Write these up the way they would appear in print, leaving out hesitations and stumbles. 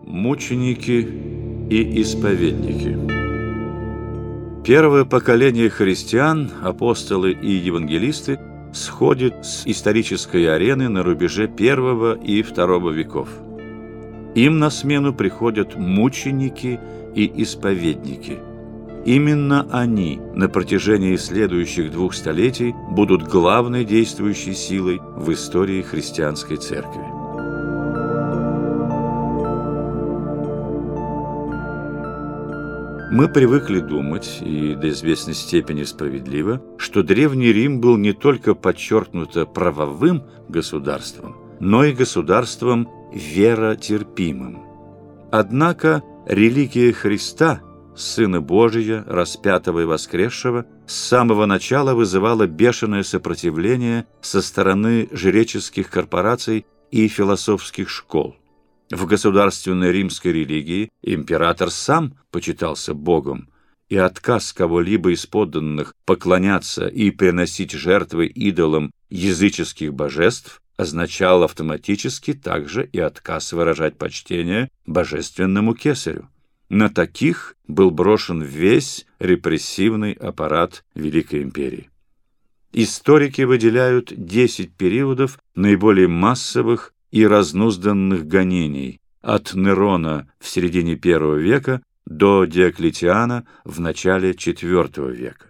Мученики и исповедники. Первое поколение христиан, апостолы и евангелисты, сходит с исторической арены на рубеже I и II веков. Им на смену приходят мученики и исповедники. Именно они на протяжении следующих 2 столетий будут главной действующей силой в истории христианской церкви. Мы привыкли думать, и до известной степени справедливо, что Древний Рим был не только подчеркнуто правовым государством, но и государством веротерпимым. Однако религия Христа, Сына Божия, распятого и воскресшего, с самого начала вызывала бешеное сопротивление со стороны жреческих корпораций и философских школ. В государственной римской религии император сам почитался Богом, и отказ кого-либо из подданных поклоняться и приносить жертвы идолам языческих божеств означал автоматически также и отказ выражать почтение божественному кесарю. На таких был брошен весь репрессивный аппарат Великой империи. Историки выделяют 10 периодов наиболее массовых и разнузданных гонений от Нерона в середине I века до Диоклетиана в начале IV века.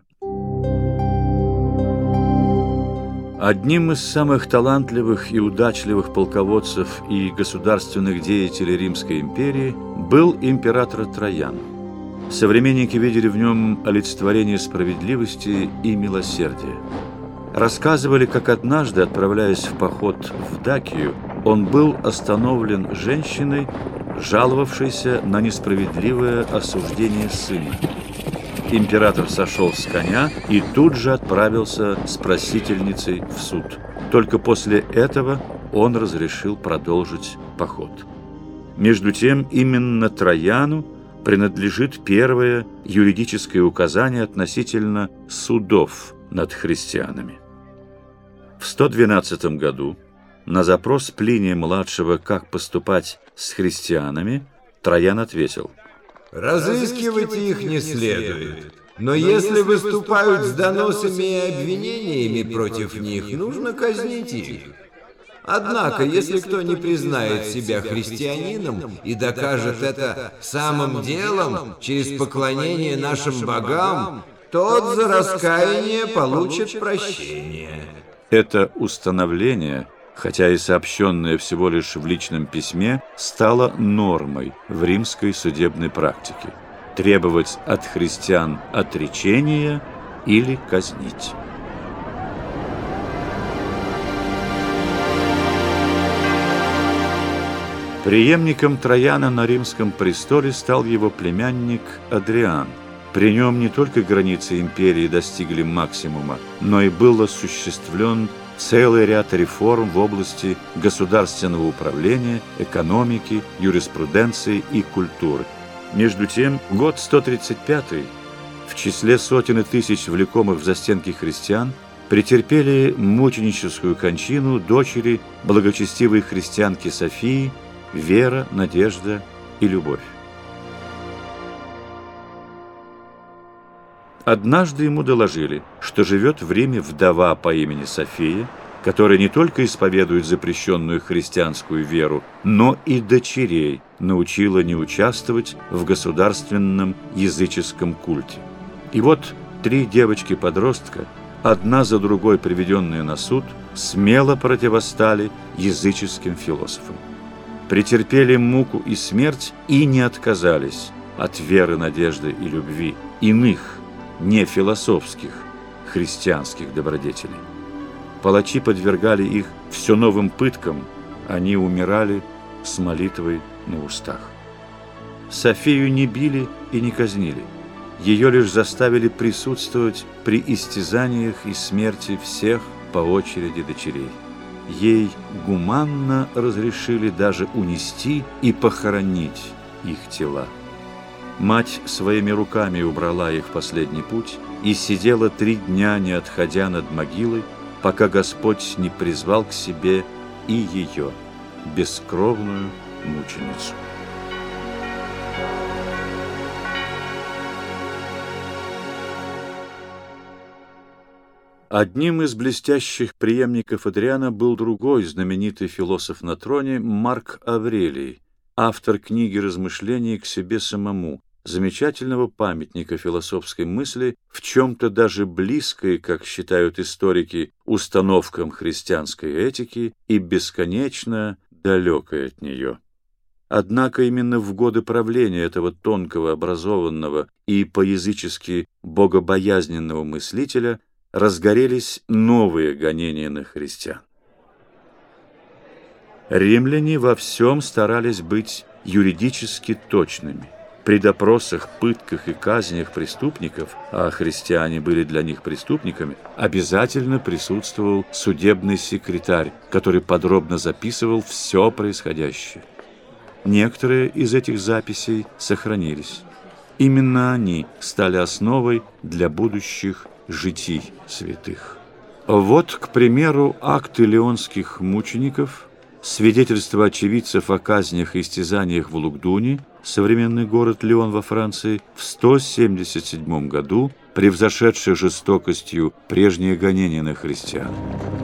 Одним из самых талантливых и удачливых полководцев и государственных деятелей Римской империи был император Троян. Современники видели в нем олицетворение справедливости и милосердия. Рассказывали, как однажды, отправляясь в поход в Дакию, он был остановлен женщиной, жаловавшейся на несправедливое осуждение сына. Император сошел с коня и тут же отправился с просительницей в суд. Только после этого он разрешил продолжить поход. Между тем, именно Трояну принадлежит первое юридическое указание относительно судов над христианами. В 112 году на запрос Плиния-младшего, как поступать с христианами, Троян ответил: «Разыскивать их не следует, но если выступают с доносами и обвинениями против них, нужно казнить их. Однако, если кто не признает себя христианином и докажет это самым делом через поклонение нашим богам, тот за раскаяние получит прощение». Это установление, хотя и сообщенное всего лишь в личном письме, стало нормой в римской судебной практике – требовать от христиан отречения или казнить. Преемником Трояна на римском престоле стал его племянник Адриан. При нем не только границы империи достигли максимума, но и был осуществлен целый ряд реформ в области государственного управления, экономики, юриспруденции и культуры. Между тем, год 135 в числе сотен и тысяч влекомых в застенки христиан претерпели мученическую кончину дочери благочестивой христианки Софии Вера, Надежда и Любовь. Однажды ему доложили, что живет в Риме вдова по имени София, которая не только исповедует запрещенную христианскую веру, но и дочерей научила не участвовать в государственном языческом культе. И вот 3 девочки-подростка, одна за другой приведенные на суд, смело противостали языческим философам. Претерпели муку и смерть и не отказались от веры, надежды и любви иных, не философских, христианских добродетелей. Палачи подвергали их все новым пыткам, они умирали с молитвой на устах. Софию не били и не казнили, ее лишь заставили присутствовать при истязаниях и смерти всех по очереди дочерей. Ей гуманно разрешили даже унести и похоронить их тела. Мать своими руками убрала их в последний путь и сидела 3 дня, не отходя над могилой, пока Господь не призвал к себе и ее, бескровную мученицу. Одним из блестящих преемников Адриана был другой знаменитый философ на троне Марк Аврелий, автор книги размышлений к себе самому, замечательного памятника философской мысли, в чем-то даже близкой, как считают историки, установкам христианской этики и бесконечно далекой от нее. Однако именно в годы правления этого тонкого, образованного и по-язычески богобоязненного мыслителя разгорелись новые гонения на христиан. Римляне во всем старались быть юридически точными. При допросах, пытках и казнях преступников, а христиане были для них преступниками, обязательно присутствовал судебный секретарь, который подробно записывал все происходящее. Некоторые из этих записей сохранились. Именно они стали основой для будущих житий святых. Вот, к примеру, акты леонских мучеников, свидетельства очевидцев о казнях и истязаниях в Лугдуне, современный город Лион во Франции, в 177 году, превзошедших жестокостью прежние гонения на христиан.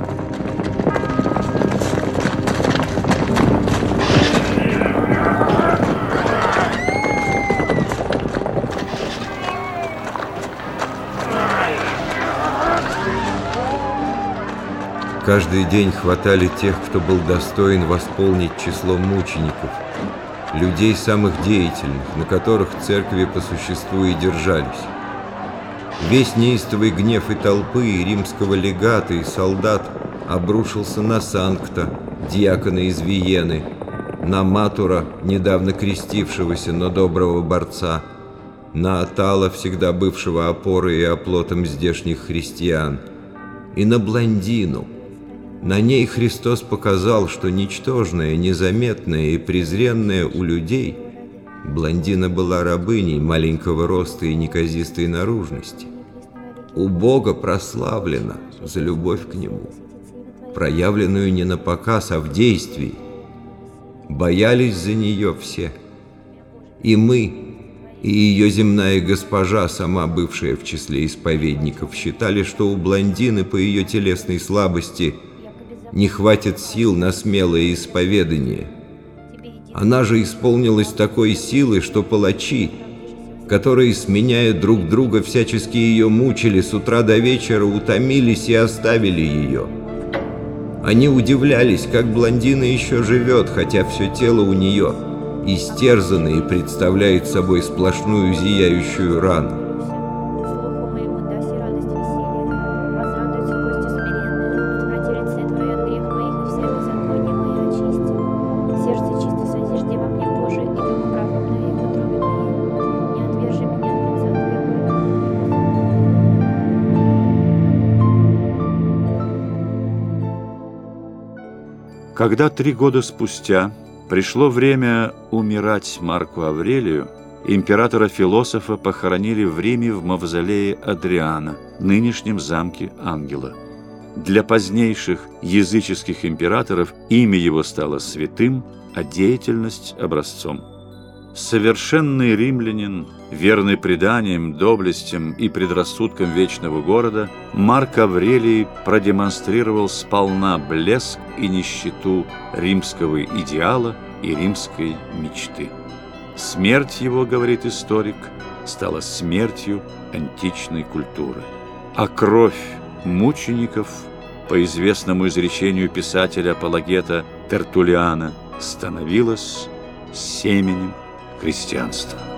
Каждый день хватали тех, кто был достоин восполнить число мучеников, людей самых деятельных, на которых церкви по существу и держались. Весь неистовый гнев и толпы, и римского легата, и солдат обрушился на Санкта, диакона из Виены, на Матура, недавно крестившегося, но доброго борца, на Атала, всегда бывшего опорой и оплотом здешних христиан, и на Блондину. На ней Христос показал, что ничтожная, незаметная и презренная у людей, Блондина была рабыней маленького роста и неказистой наружности. У Бога прославлена за любовь к Нему, проявленную не напоказ, а в действии. Боялись за нее все. И мы, и ее земная госпожа, сама бывшая в числе исповедников, считали, что у Блондины по ее телесной слабости не хватит сил на смелое исповедание. Она же исполнилась такой силой, что палачи, которые, сменяя друг друга, всячески ее мучили, с утра до вечера утомились и оставили ее. Они удивлялись, как Блондина еще живет, хотя все тело у нее истерзано и представляет собой сплошную зияющую рану. Когда 3 года спустя пришло время умирать Марку Аврелию, императора-философа похоронили в Риме в мавзолее Адриана, нынешнем замке Ангела. Для позднейших языческих императоров имя его стало святым, а деятельность – образцом. Совершенный римлянин, верный преданиям, доблестям и предрассудкам вечного города, Марк Аврелий продемонстрировал сполна блеск и нищету римского идеала и римской мечты. Смерть его, говорит историк, стала смертью античной культуры. А кровь мучеников, по известному изречению писателя-апологета Тертуллиана, становилась семенем христианства.